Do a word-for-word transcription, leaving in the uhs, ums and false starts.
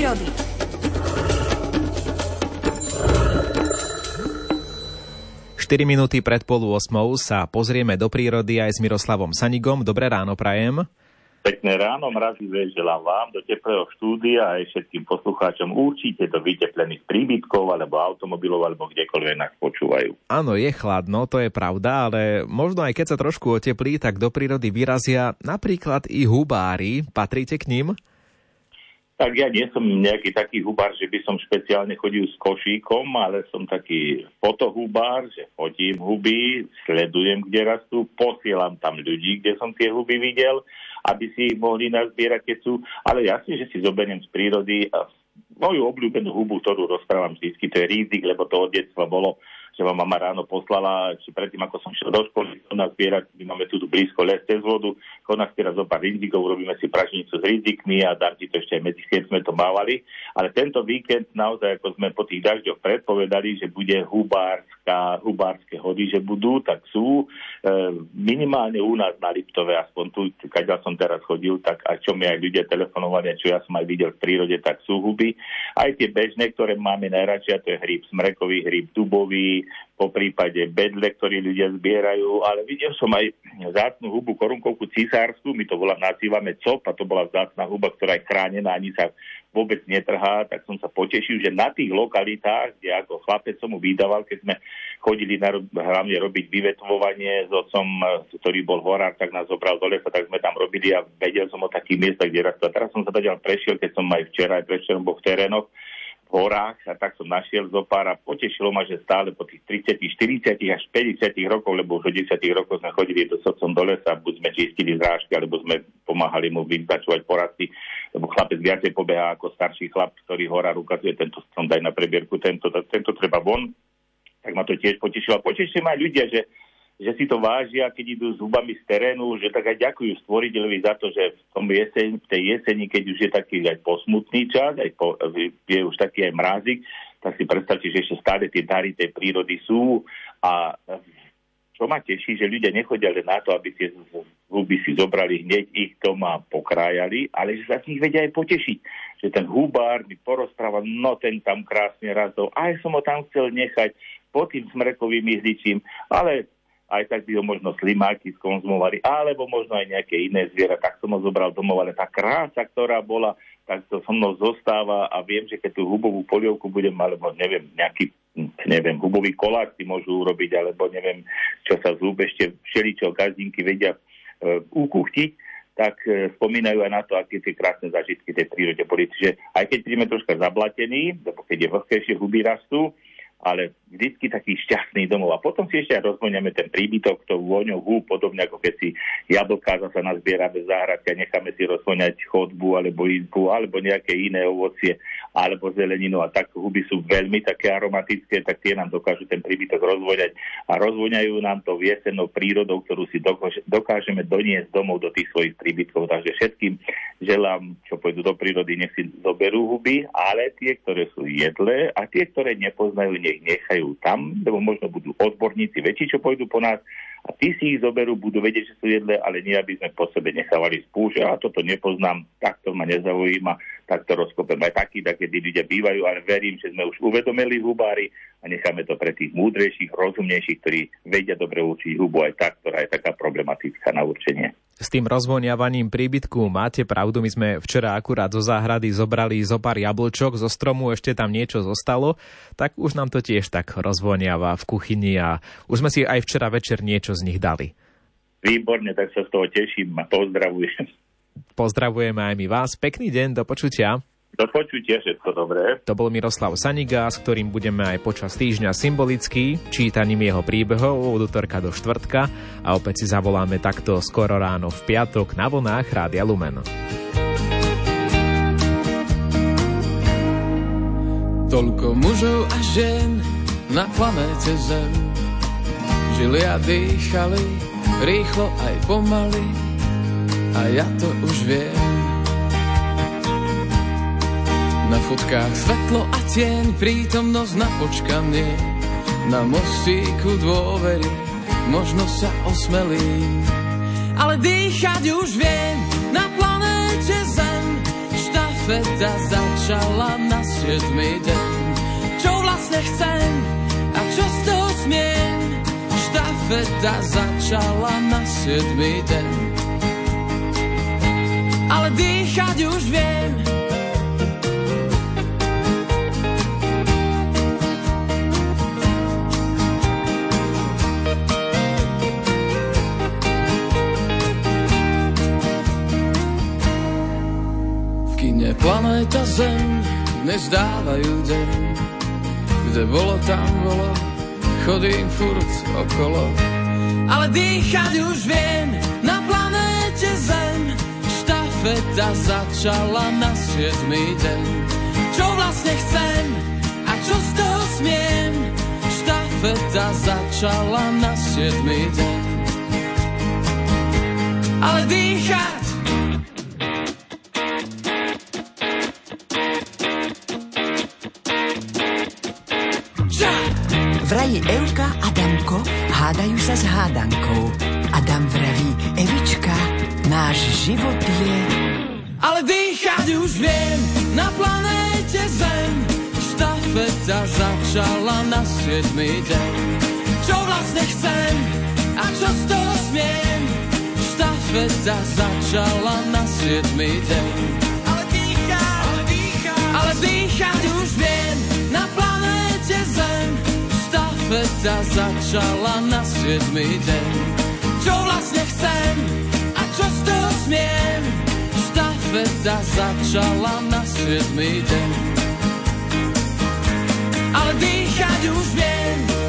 prírody. štyri minúty pred polu osmou sa pozrieme do prírody aj s Miroslavom Sanigom. Dobré ráno prajem. Pekné ráno, mrazivé želám vám do teplého štúdia aj všetkým poslucháčom určite do vyteplených príbytkov alebo automobilov alebo kdekoľvek nás počúvajú. Áno, je chladno, to je pravda, ale možno aj keď sa trošku oteplí, tak do prírody vyrazia napríklad i hubári. Patríte k ním? Tak ja nie som nejaký taký hubár, že by som špeciálne chodil s košíkom, ale som taký fotohubár, že fotím huby, sledujem, kde rastú, posielam tam ľudí, kde som tie huby videl, aby si ich mohli nazbierať, keď sú. Ale jasne, že si zoberiem z prírody a moju obľúbenú hubu, ktorú rozprávam vždy, to je rízik, lebo to od detstva bolo, že ma mama ráno poslala, či predtým, ako som šiel do školy, to nazbierať, my máme tu blízko les cez vodu, chodná zbierať zo pár rizikov, robíme si pražnicu s rizikmi a dám ti to ešte aj medzi keď sme to mávali. Ale tento víkend naozaj, ako sme po tých dažďoch predpovedali, že bude hubárska, hubárske hody, že budú, tak sú e, minimálne u nás na Liptove, aspoň tu, keď ja som teraz chodil, tak a čo mi aj ľudia telefonovali, a čo ja som aj videl v prírode, tak sú huby. Aj tie bežné, ktoré máme najradšej, to je hríb smrekový, hríb dubový, po prípade bedle, ktorí ľudia zbierajú, ale videl som aj vzácnu hubu korunkovku cisársku, my to volá, nazývame cop, a to bola vzácna huba, ktorá je chránená, ani sa vôbec netrhá, tak som sa potešil, že na tých lokalitách, kde ako chlapec som mu vydával, keď sme chodili na, hlavne robiť vyvetvovanie s otcom, ktorý bol horár, tak nás zobral do lesa, tak sme tam robili a vedel som o takých miestach, kde rastú. A teraz som sa teda prešiel, keď som aj včera, aj predvčerom bol v terénoch, v horách, a tak som našiel zo pár a potešilo ma, že stále po tých tridsiatich, štyridsiatich až päťdesiatich rokov, lebo už od desiatich rokov sme chodili do socom do lesa, buď sme čistili zrážky, alebo sme pomáhali mu vytačovať porasty, lebo chlapec viacej pobehá ako starší chlap, ktorý horár ukazuje, tento strom daj na prebierku, tento, tento treba von. Tak ma to tiež potešilo. A potešili ma aj ľudia, že že si to vážia, keď idú s hubami z terénu, že tak aj ďakujú stvoriteľovi za to, že v tom jeseň, v tej jeseni, keď už je taký aj posmutný čas, aj po, je už taký aj mrázik, tak si predstavte, že ešte stále tie dary tej prírody sú. A čo ma teší, že ľudia nechodia len na to, aby tie huby si zobrali hneď, ich doma pokrájali, ale že sa z nich vedia aj potešiť. Že ten hubár mi porozprával, no ten tam krásne rastol, aj som ho tam chcel nechať pod tým smrekovým ihličím, ale aj tak by ho možno slimáky skonzumovali, alebo možno aj nejaké iné zviera, tak som ho zobral domov, ale tá krása, ktorá bola, tak to so mnou zostáva a viem, že keď tú hubovú polievku budem, alebo neviem, nejaký, neviem, hubový koláč si môžu urobiť, alebo neviem, čo sa z húb ešte všeličo gazdinky vedia e, ukuchtiť, tak e, spomínajú aj na to, aké tie krásne zážitky tej prírode boli. Čiže aj keď príjme troška zablatený, lebo keď je vlhkejšie, huby rastú, ale vždycky taký šťastný domov. A potom si ešte aj rozvoňame ten príbytok, tou vôňou hú, podobne ako keď si jablká zasa nazbierame z záhradky a necháme si rozvoňať chodbu alebo izbu, alebo nejaké iné ovocie, alebo zeleninu. A tak huby sú veľmi také aromatické, tak tie nám dokážu ten príbytok rozvoňať. A rozvoňajú nám to viesennou prírodou, ktorú si dokážeme doniesť domov do tých svojich príbytkov. Takže všetkým želám, čo pôjdu do prírody, nech si zoberú huby, ale tie, ktoré sú jedlé a tie, ktoré nepoznajú, nech nechajú tam, lebo možno budú odborníci väčší, čo pôjdu po nás a tí si ich zoberú, budú vedieť, že sú jedlé, ale nie, aby sme po sebe nechávali spúšť. Ja toto nepoznám, takto ma nezaujíma, tak to rozkopem. Aj takí, takí ľudia bývajú, ale verím, že sme už uvedomili hubári a necháme to pre tých múdrejších, rozumnejších, ktorí vedia dobre určiť hubu aj tak, ktorá je taká problematická na určenie. S tým rozvoniavaním príbytku máte pravdu, my sme včera akurát zo záhrady zobrali zo pár jablčok, zo stromu ešte tam niečo zostalo, tak už nám to tiež tak rozvoniava v kuchyni a už sme si aj včera večer niečo z nich dali. Výborne, tak sa z toho teším a pozdravujem. Pozdravujeme aj my vás, pekný deň, do počutia. Do počutia, všetko dobré. To bol Miroslav Saniga, s ktorým budeme aj počas týždňa symbolicky čítaním jeho príbehov od utorka do štvrtka a opäť si zavoláme takto skoro ráno v piatok na vlnách Rádia Lumen. Toľko mužov a žien na planéte Zem žili a dýchali rýchlo aj pomaly a ja to už viem. Na fotkách svetlo a tieň, prítomnosť na počkanie, na mostíku dôvery, možno sa osmelím. Ale dýchať už viem, na planéte Zem, štafeta štafeta začala na siedmy deň. Čo vlastne chcem a čo z toho smiem? Štafeta začala na siedmy deň. Ale dýchať už viem. V kine Planéta Zem nezdávajú deň. Kde bolo, tam bolo, chodím furt okolo. Ale dýchať už viem na planéte Zem. Štafeta začala na siedmy deň. Čo vlastne chcem a čo z toho smiem? Štafeta začala na siedmy deň. Ale dýchať Vraj Evka a Adamko hádajú sa s hádankou. Adam vraví: Evička, náš život je... Ale dýchať už viem na planéte Zem. Štafeta začala na siedmy deň. Čo vlastne chcem a čo z toho smiem? Štafeta začala na siedmy deň. Ale dýchať, ale dýchať, ale dýchať už viem na planéte Zem. Štafeta začala na siedmy deň. Čo vlastne chcem a čo z toho smiem? Štafeta začala na siedmy deň. Ale dýchať už viem